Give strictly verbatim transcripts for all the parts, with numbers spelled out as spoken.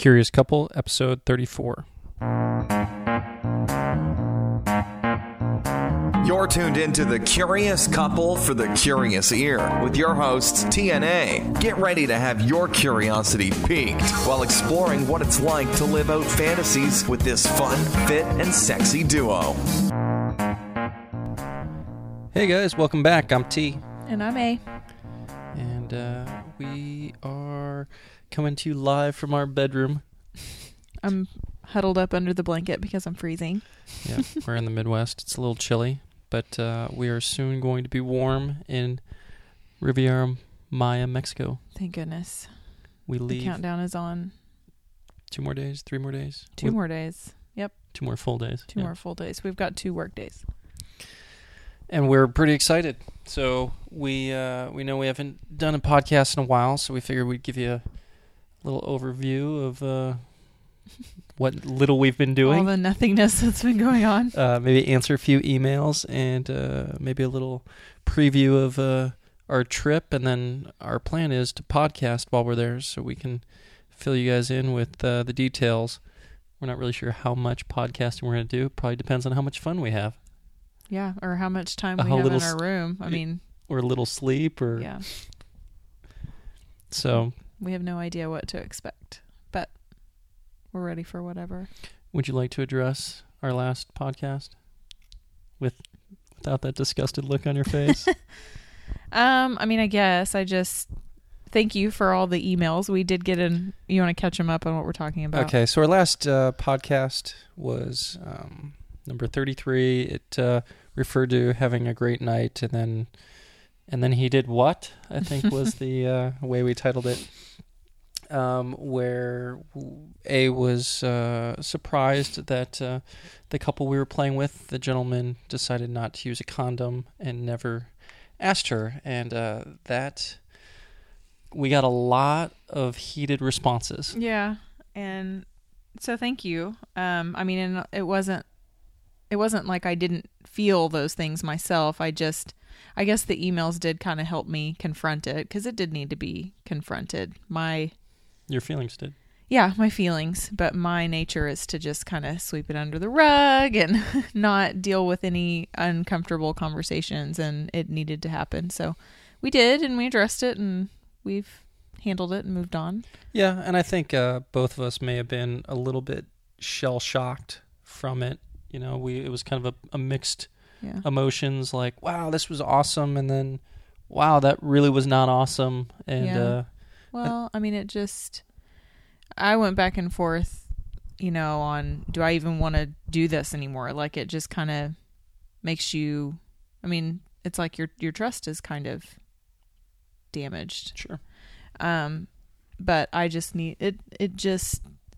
Curious Couple, episode thirty-four. You're tuned into The Curious Couple for the Curious Ear with your hosts, T N A. Get ready to have your curiosity piqued while exploring what it's like to live out fantasies with this fun, fit, and sexy duo. Hey guys, welcome back. I'm T. And I'm A. And uh, we are coming to you live from our bedroom. I'm huddled up under the blanket because I'm freezing. Yeah, we're in the Midwest. It's a little chilly, but uh, we are soon going to be warm in Riviera Maya, Mexico. Thank goodness. We leave. The countdown is on. Two more days, three more days? Two we, more days. Yep. Two more full days. Two yeah. more full days. We've got two work days. And we're pretty excited. So we uh, we know we haven't done a podcast in a while, so we figured we'd give you a little overview of uh, what little we've been doing. All the nothingness that's been going on. Uh, maybe answer a few emails and uh, maybe a little preview of uh, our trip. And then our plan is to podcast while we're there so we can fill you guys in with uh, the details. We're not really sure how much podcasting we're going to do. Probably depends on how much fun we have. Yeah, or how much time a we have in s- our room. I mean... Or a little sleep, or... Yeah. So... We have no idea what to expect, but we're ready for whatever. Would you like to address our last podcast with without that disgusted look on your face? um, I mean, I guess I just... Thank you for all the emails. We did get in... You want to catch them up on what we're talking about? Okay, so our last uh, podcast was... Um, Number thirty-three, it uh, referred to having a great night, and then and then he did what, I think was the uh, way we titled it, um, where A was uh, surprised that uh, the couple we were playing with, the gentleman, decided not to use a condom and never asked her, and uh, that, we got a lot of heated responses. Yeah, and so thank you. Um, I mean, and it wasn't, It wasn't like I didn't feel those things myself. I just, I guess the emails did kind of help me confront it because it did need to be confronted. My, Your feelings did. Yeah, my feelings. But my nature is to just kind of sweep it under the rug and not deal with any uncomfortable conversations. And it needed to happen. So we did, and we addressed it, and we've handled it and moved on. Yeah, and I think uh, both of us may have been a little bit shell-shocked from it. You know, we it was kind of a, a mixed yeah. emotions, like, wow, this was awesome, and then, wow, that really was not awesome. And yeah. uh, Well, I mean, it just, I went back and forth, you know, on, do I even want to do this anymore? Like, it just kind of makes you, I mean, it's like your your trust is kind of damaged. Sure. Um, but I just need, it, it just,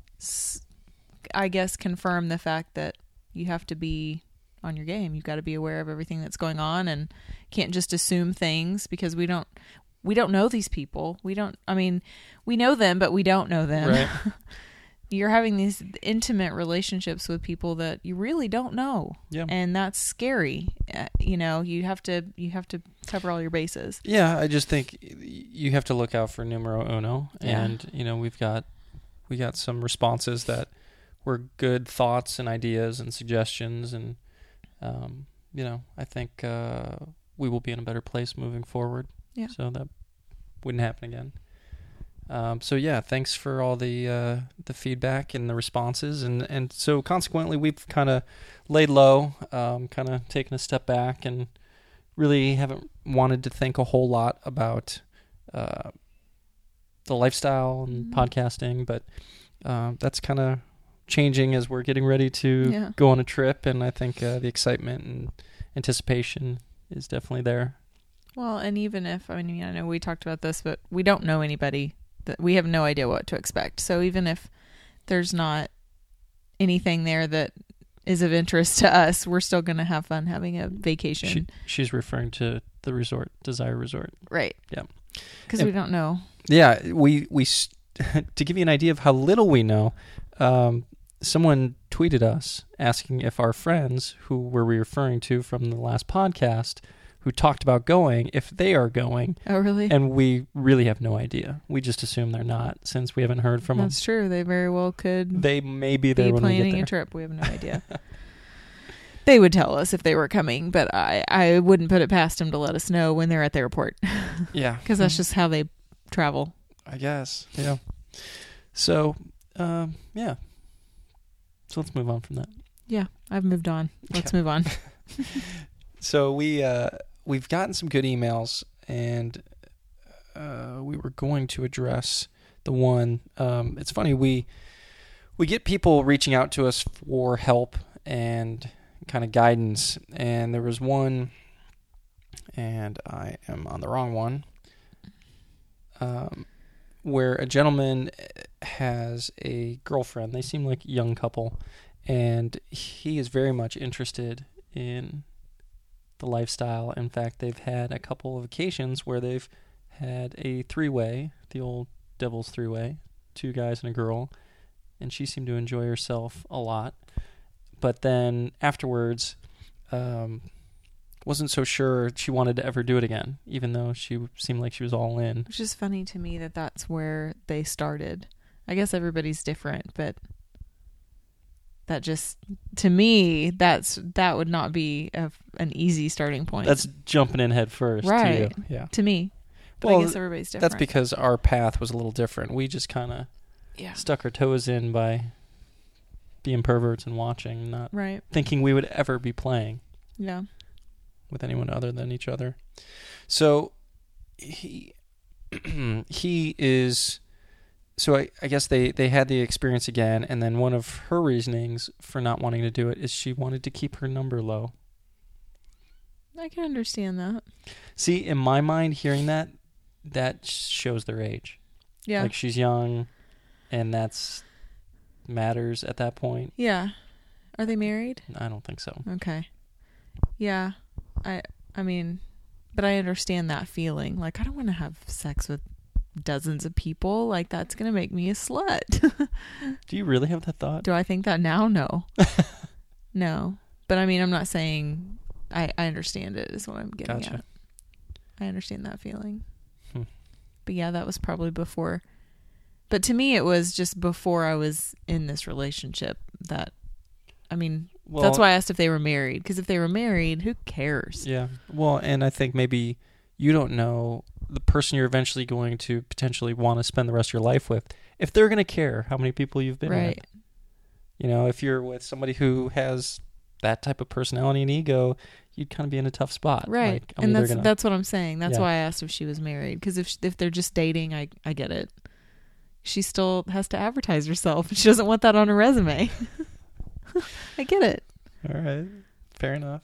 I guess, confirmed the fact that you have to be on your game. You've got to be aware of everything that's going on and can't just assume things because we don't, we don't know these people. We don't, I mean, we know them, but we don't know them. Right. You're having these intimate relationships with people that you really don't know. Yeah. And that's scary. Uh, you know, you have to, you have to cover all your bases. Yeah. I just think you have to look out for numero uno. Yeah. And, you know, we've got, we got some responses that were good thoughts and ideas and suggestions, and um, you know, I think uh, we will be in a better place moving forward. Yeah. So that wouldn't happen again. Um, so yeah, thanks for all the uh, the feedback and the responses, and and so consequently, we've kind of laid low, um, kind of taken a step back, and really haven't wanted to think a whole lot about uh, the lifestyle and mm-hmm. podcasting, but uh, that's kind of changing as we're getting ready to yeah. go on a trip, and I think uh, the excitement and anticipation is definitely there. Well, and even if, I mean, I know we talked about this, but we don't know anybody, that we have no idea what to expect. So even if there's not anything there that is of interest to us, we're still going to have fun having a vacation. She, she's referring to the resort, Desire Resort. Right. Yeah. Because we don't know. Yeah. We, we, to give you an idea of how little we know, um, someone tweeted us asking if our friends who were we referring to from the last podcast, who talked about going if they are going. Oh, really? And we really have no idea. We just assume they're not, since we haven't heard from That's them. true. They very well could They may be there be when we get planning there. a trip. We have no idea. They would tell us if they were coming, but I, I wouldn't put it past them to let us know when they're at the airport. Yeah. Because that's just how they travel. I guess. Yeah. So, um, yeah. So let's move on from that. Yeah, I've moved on. Let's Yeah. move on. So we uh, we've gotten some good emails, and uh, we were going to address the one. Um, it's funny, we we get people reaching out to us for help and kind of guidance, and there was one, and I am on the wrong one, um, where a gentleman has a girlfriend. They seem like a young couple, and he is very much interested in the lifestyle. In fact, they've had a couple of occasions where they've had a three-way, the old devil's three-way, two guys and a girl, and she seemed to enjoy herself a lot. But then afterwards, um, wasn't so sure she wanted to ever do it again, even though she seemed like she was all in. Which is funny to me that that's where they started. I guess everybody's different, but that just, to me, that's that would not be a, an easy starting point. That's jumping in head first, Right. to you. Yeah. to me. But Well, I guess everybody's different. That's because our path was a little different. We just kind of yeah. stuck our toes in by being perverts and watching, not Right. thinking we would ever be playing Yeah. with anyone other than each other. So he he is so I, I guess they, they had the experience again, and then one of her reasonings for not wanting to do it is she wanted to keep her number low. I can understand that. See, in my mind, hearing that, that shows their age. Yeah. Like, she's young, and that's matters at that point. Yeah. Are they married? I don't think so. Okay. Yeah. I I mean, but I understand that feeling. Like, I don't want to have sex with dozens of people. Like, that's going to make me a slut. Do you really have that thought? Do I think that now? No. No. But I mean, I'm not saying I, I understand it is what I'm getting Gotcha. at. I understand that feeling. Hmm. But yeah, that was probably before. But to me, it was just before I was in this relationship that, I mean, Well, that's why I asked if they were married. Because if they were married, who cares? Yeah. Well, and I think maybe you don't know the person you're eventually going to potentially want to spend the rest of your life with, if they're going to care how many people you've been Right. with. You know, if you're with somebody who has that type of personality and ego, you'd kind of be in a tough spot. Right. Like, I'm and either that's gonna- that's what I'm saying. That's Yeah. why I asked if she was married. Because if, if they're just dating, I, I get it. She still has to advertise herself. She doesn't want that on her resume. I get it. All right. Fair enough.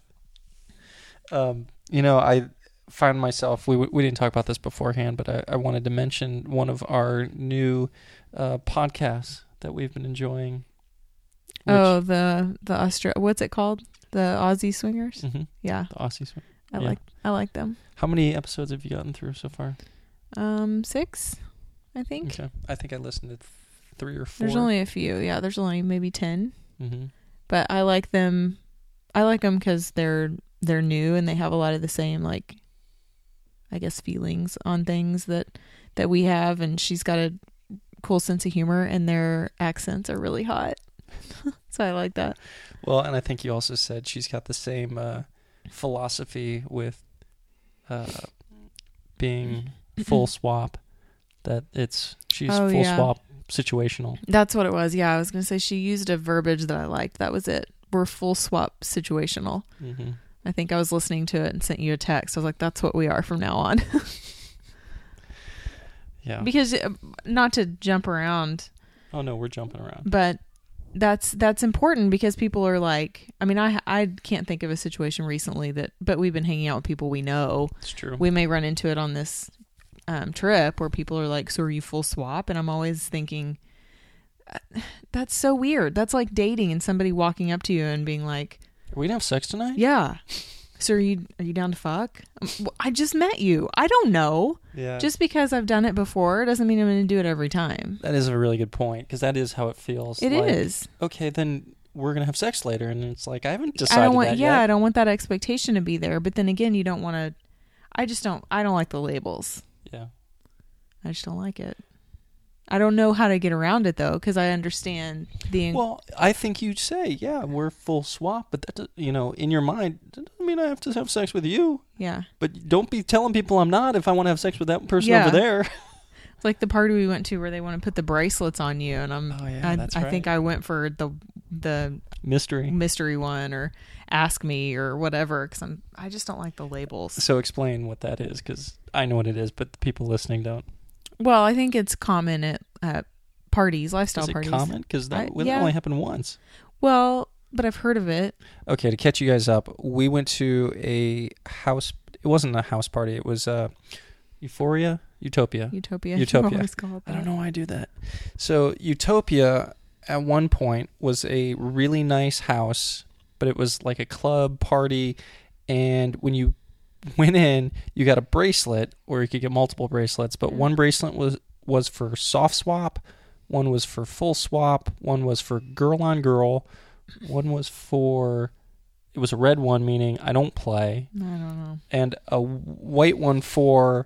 Um, you know, I found myself, we we didn't talk about this beforehand, but I, I wanted to mention one of our new uh, podcasts that we've been enjoying. Which, Oh, the the Austra- what's it called? The Aussie Swingers? mhm, Yeah. the Aussie Swing. I Yeah. like I like them. How many episodes have you gotten through so far? Um six, I think. Okay. I think I listened to th- three or four. There's only a few. Yeah, there's only maybe ten. Mm-hmm. But I like them. I like them because they're they're new and they have a lot of the same, like, I guess, feelings on things that that we have. And she's got a cool sense of humor, and their accents are really hot. So I like that. Well, and I think you also said she's got the same uh, philosophy with uh, being full swap. That it's she's Oh, full yeah. swap situational. That's what it was. Yeah, I was gonna say she used a verbiage that I liked. That was it. We're full swap situational. Mm-hmm. I think I was listening to it and sent you a text. I was like, that's what we are from now on. Yeah. Because uh, not to jump around, Oh no, we're jumping around. but that's that's important because people are like, I mean, I I can't think of a situation recently that, but we've been hanging out with people we know. It's true. We may run into it on this um, trip where people are like, so are you full swap? And I'm always thinking, uh, that's so weird. That's like dating and somebody walking up to you and being like, Are we gonna have sex tonight? yeah. So are you are you down to fuck? Um, well, I just met you. I don't know. Yeah. Just because I've done it before doesn't mean I'm going to do it every time. That is a really good point, because that is how it feels. It is. Like, okay, then we're gonna have sex later, and it's like I haven't decided I don't want, that yeah, yet. I don't want that expectation to be there. But then again, you don't want to. I just don't. I don't like the labels. Yeah. I just don't like it. I don't know how to get around it though, because I understand the. Well, I think you'd say, yeah, we're full swap, but that, does- you know, in your mind, that doesn't mean I have to have sex with you. yeah, But don't be telling people I'm not if I want to have sex with that person Yeah. over there. it's like the party we went to where they want to put the bracelets on you, and I'm. Oh, yeah, I, that's I right. think I went for the the Mystery. mystery one or ask me or whatever, because I'm. I just don't like the labels. So explain what that is, because I know what it is, but the people listening don't. Well, I think it's common at, at parties, lifestyle Is it parties. common? Because that, I- that yeah. only happened once. Well, but I've heard of it. Okay, to catch you guys up, we went to a house. It wasn't a house party. It was uh, Euphoria, Utopia. Utopia. Utopia. You always call it I don't that. know why I do that. So Utopia, at one point, was a really nice house, but it was like a club party, and when you went in, you got a bracelet, or you could get multiple bracelets, but Yeah. one bracelet was was for soft swap, one was for full swap, one was for girl on girl, one was for, it was a red one, meaning I don't play, I don't know. and a white one for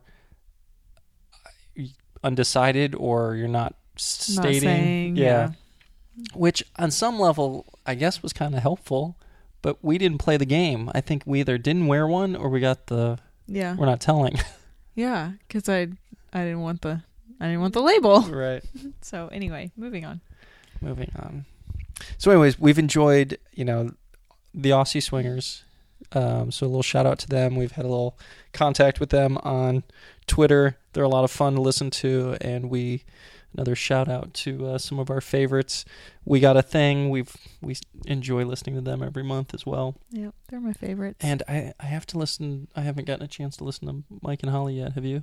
undecided, or you're not stating. Not saying, yeah. Which on some level, I guess, was kind of helpful, but we didn't play the game. I think we either didn't wear one or we got the, Yeah. we're not telling. Yeah, because I I didn't want the I didn't want the label. Right. So anyway, moving on. Moving on. So anyways, we've enjoyed, you know, the Aussie Swingers. Um, so a little shout out to them. We've had a little contact with them on Twitter. They're a lot of fun to listen to, and we another shout out to uh, some of our favorites. We Got a Thing. We've we enjoy listening to them every month as well. Yeah, they're my favorites. And I I have to listen. I haven't gotten a chance to listen to Mike and Holly yet. Have you?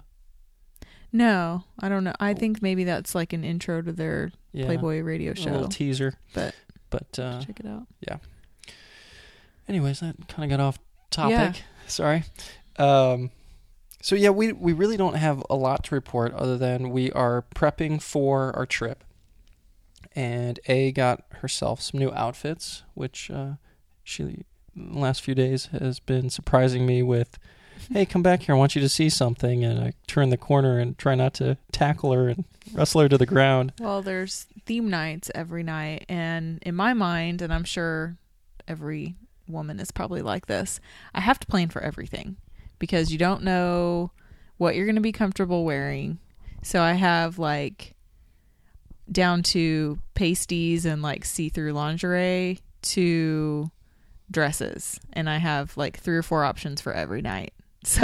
No, I don't know. I think maybe that's like an intro to their Yeah. Playboy radio A show. little teaser. But But uh, check it out. anyways, that kind of got off topic. Yeah. Sorry. Um, so yeah, we we really don't have a lot to report other than we are prepping for our trip. And A got herself some new outfits, which uh, she in the last few days has been surprising me with, hey, come back here, I want you to see something. And I turn the corner and try not to tackle her and wrestle her to the ground. Well, there's theme nights every night, and in my mind, and I'm sure every woman is probably like this, I have to plan for everything because you don't know what you're going to be comfortable wearing. So I have like down to pasties and like see-through lingerie to dresses, and I have like three or four options for every night. So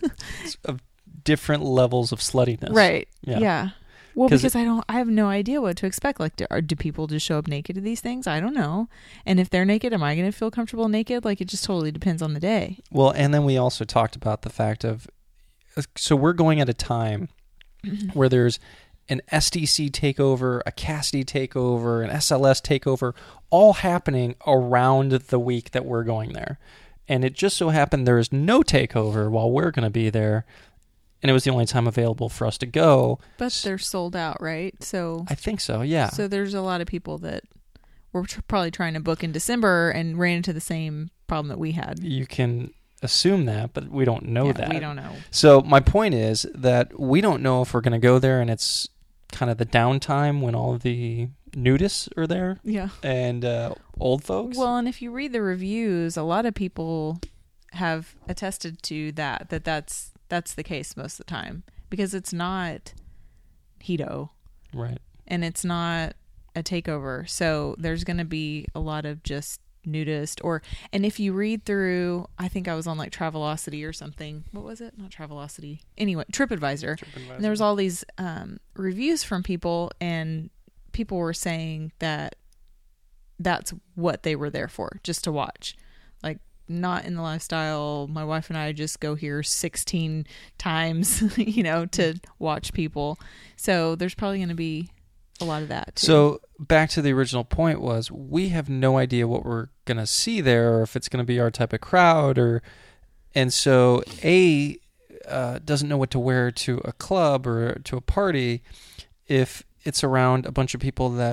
Of different levels of sluttiness. right. Yeah. Yeah. Well, 'Cause because I don't, I have no idea what to expect. Like, do, are, do people just show up naked to these things? I don't know. And if they're naked, am I going to feel comfortable naked? Like, it just totally depends on the day. Well, and then we also talked about the fact of, so we're going at a time where there's an S D C takeover, a Cassidy takeover, an S L S takeover, all happening around the week that we're going there. And it just so happened there is no takeover while we're going to be there. And it was the only time available for us to go. But they're sold out, right? So, I think so, yeah. so there's a lot of people that were tr- probably trying to book in December and ran into the same problem that we had. You can assume that, but we don't know Yeah, that. we don't know. So my point is that we don't know if we're going to go there and it's kind of the downtime when all of the nudists are there Yeah. and uh, old folks. Well, and if you read the reviews, a lot of people have attested to that, that that's, that's the case most of the time because it's not Hedo right. and it's not a takeover. So there's going to be a lot of just nudist or, and if you read through, I think I was on like Travelocity or something. What was it? Not Travelocity. Anyway, TripAdvisor. TripAdvisor. And there was all these um, reviews from people, and people were saying that that's what they were there for, just to watch. Like, not in the lifestyle. My wife and I just go here sixteen times, you know, to watch people. So there's probably going to be a lot of that too. So back to the original point was we have no idea what we're going to see there or if it's going to be our type of crowd or, and so A uh, doesn't know what to wear to a club or to a party if it's around a bunch of people that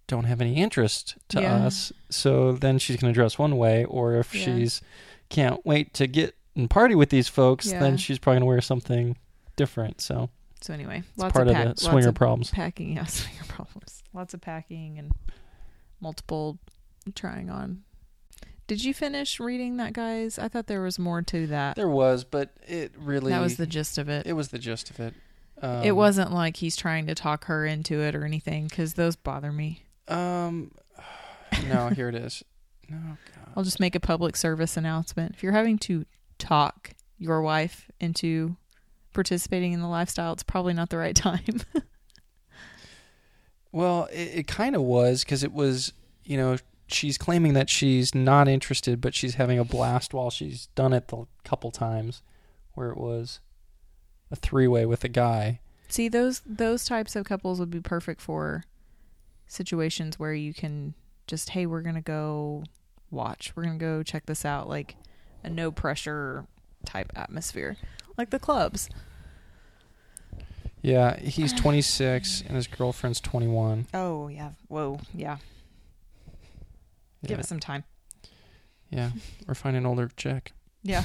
don't have any interest to Yeah. us. So then she's going to dress one way, or if Yeah. she's can't wait to get and party with these folks, Yeah. then she's probably going to wear something different. So So anyway, it's lots part of, of pack, the swinger lots of problems. packing. Yeah, swinger problems. Lots of packing and multiple trying on. Did you finish reading that, guys? I thought there was more to that. There was, but it really That was the gist of it. it was the gist of it. Um, It wasn't like he's trying to talk her into it or anything, because those bother me. Um, no, here it is. No, God. I'll just make a public service announcement. If you're having to talk your wife into participating in the lifestyle, it's probably not the right time. Well, it, it kind of was, because it was, you know, she's claiming that she's not interested, but she's having a blast while she's done it the couple times, where it was a three-way with a guy. See, those those types of couples would be perfect for situations where you can just, hey, we're going to go watch. We're going to go check this out. Like a no pressure type atmosphere. Like the clubs. Yeah, he's twenty-six and his girlfriend's twenty-one. Oh, yeah. Whoa. Yeah. Give Yeah. it some time. Yeah, or find an older chick. Yeah.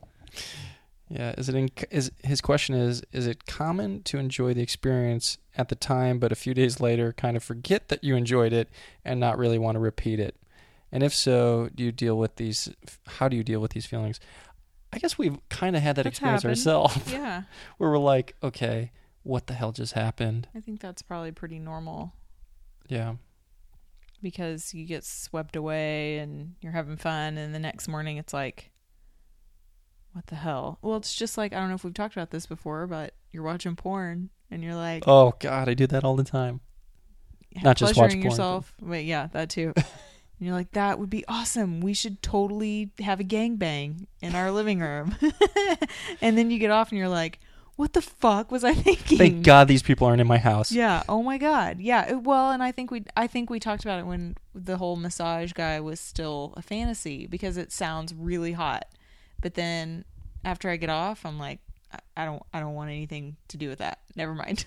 Yeah, is it in, is his question is is it common to enjoy the experience at the time, but a few days later kind of forget that you enjoyed it and not really want to repeat it? And if so, do you deal with these? How do you deal with these feelings? I guess we've kind of had that That's experience happened. ourselves, Yeah. where we're like, okay, what the hell just happened? I think that's probably pretty normal, Yeah, because you get swept away and you're having fun, and the next morning it's like, what the hell? Well, it's just like, I don't know if we've talked about this before, but you're watching porn and you're like, oh God, I do that all the time. Not just watch pleasuring porn, yourself. Wait, yeah, that too. And you're like, that would be awesome. We should totally have a gangbang in our living room. And then you get off and you're like, what the fuck was I thinking? Thank God these people aren't in my house. Yeah. Oh my God. Yeah. It- Well, and I think we, I think we talked about it when the whole massage guy was still a fantasy, because it sounds really hot. But then after I get off, I'm like, I, I don't, I don't want anything to do with that. Never mind.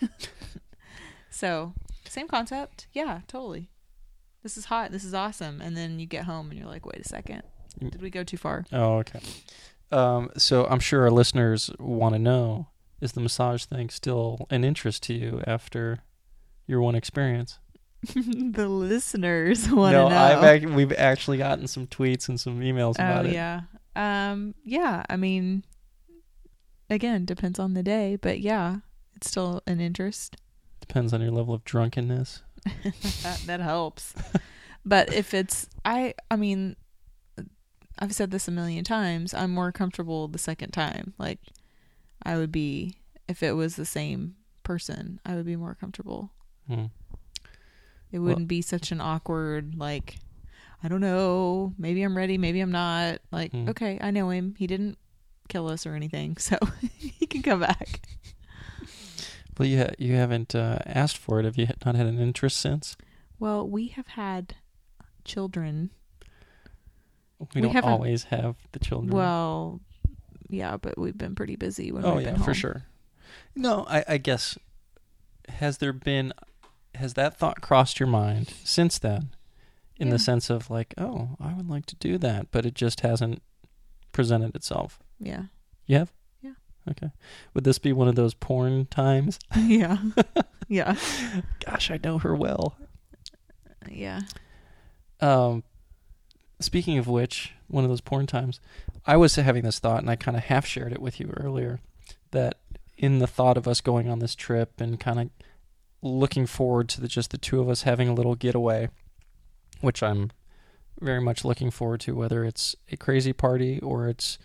So same concept. Yeah, totally. This is hot. This is awesome. And then you get home and you're like, wait a second. Did we go too far? Oh, okay. Um, so I'm sure our listeners want to know, is the massage thing still an interest to you after your one experience? The listeners want to no, know. I've ac- we've actually gotten some tweets and some emails about oh, it. yeah. Um, yeah. I mean, again, depends on the day, but yeah, it's still an interest. Depends on your level of drunkenness. that, that helps. But if it's, I, I mean, I've said this a million times, I'm more comfortable the second time. Like, I would be, if it was the same person, I would be more comfortable. Hmm. It wouldn't be such an awkward, like, I don't know, maybe I'm ready, maybe I'm not. Like, Hmm. okay, I know him. He didn't kill us or anything, so he can come back. Well, you ha- you haven't uh, asked for it. Have you not had an interest since? Well, we have had children. We, We don't haven't- always have the children. Well, yeah, but we've been pretty busy when oh we've yeah, been home. for sure. No, I, I guess, has there been, has that thought crossed your mind since then? In Yeah. the sense of like, oh, I would like to do that, but it just hasn't presented itself. Yeah. You have? Yeah. Okay. Would this be one of those porn times? Yeah. Yeah. Gosh, I know her well. Yeah. Um, speaking of which, one of those porn times, I was having this thought, and I kind of half shared it with you earlier, that in the thought of us going on this trip and kind of looking forward to the, just the two of us having a little getaway, which I'm very much looking forward to, whether it's a crazy party or it's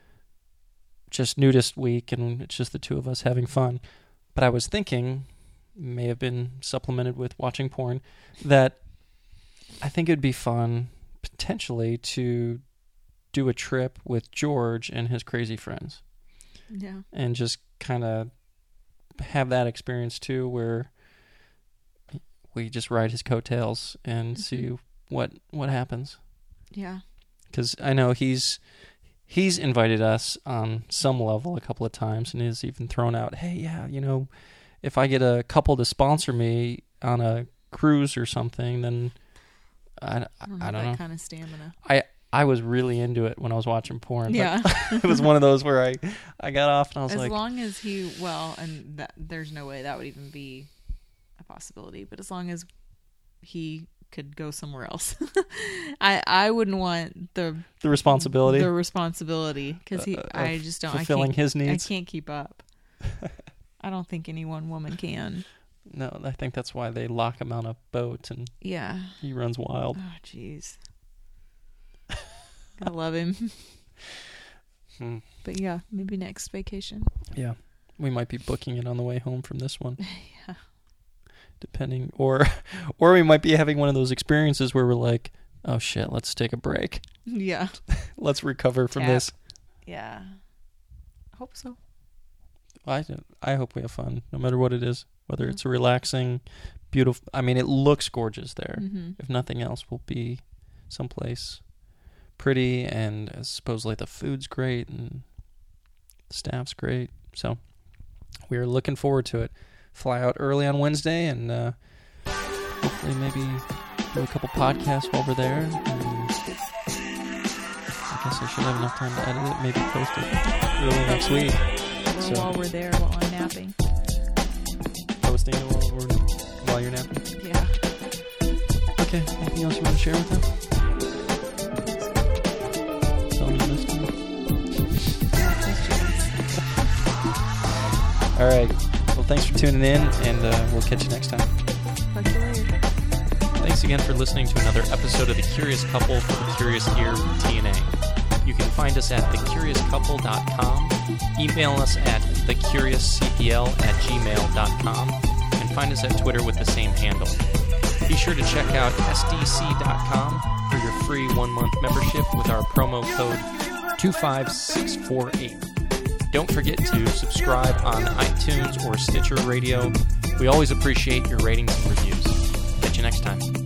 just nudist week and it's just the two of us having fun. But I was thinking, may have been supplemented with watching porn, that I think it'd be fun potentially to do a trip with George and his crazy friends Yeah. and just kind of have that experience too, where we just ride his coattails and Mhm. see what what happens. Yeah. Because I know he's he's invited us on some level a couple of times, and has even thrown out, hey, yeah, you know, if I get a couple to sponsor me on a cruise or something, then I, I, I don't, I have don't that know. kind of stamina. I I was really into it when I was watching porn. Yeah. But it was one of those where I, I got off and I was As like, long as he, well, and that, there's no way that would even be a possibility, but as long as he could go somewhere else. I I wouldn't want the the responsibility, the responsibility, because he, uh, I just don't, fulfilling I can't, his needs. I can't keep up. I don't think any one woman can. No, I think that's why they lock him on a boat and Yeah. he runs wild. Oh, jeez. I love him. Hmm. But yeah, maybe next vacation. Yeah, we might be booking it on the way home from this one. Yeah. Depending, or or we might be having one of those experiences where we're like, oh shit, let's take a break. Yeah. Let's recover from Tap. this. Yeah. I hope so. I I hope we have fun, no matter what it is. Whether Yeah. it's a relaxing, beautiful. I mean, it looks gorgeous there. Mm-hmm. If nothing else, we'll be someplace pretty, and uh, supposedly the food's great and the staff's great. So we're looking forward to it. Fly out early on Wednesday, and uh, hopefully maybe do a couple podcasts while we're there. And I guess I should have enough time to edit it, maybe post it early next week. Or So- while we're there, while I'm napping. Posting it while, we're, while you're napping. Yeah. Okay, anything else you want to share with them? Tell them you missed them. All right. Well, thanks for tuning in, and uh, we'll catch you next time. Talk to you later. Thanks again for listening to another episode of The Curious Couple for The Curious Ear from T N A. You can find us at the curious couple dot com, email us at the curious c p l at gmail dot com, and find us at Twitter with the same handle. Be sure to check out s d c dot com for your free one-month membership with our promo code two five six four eight. Don't forget to subscribe on iTunes or Stitcher Radio. We always appreciate your ratings and reviews. Catch you next time.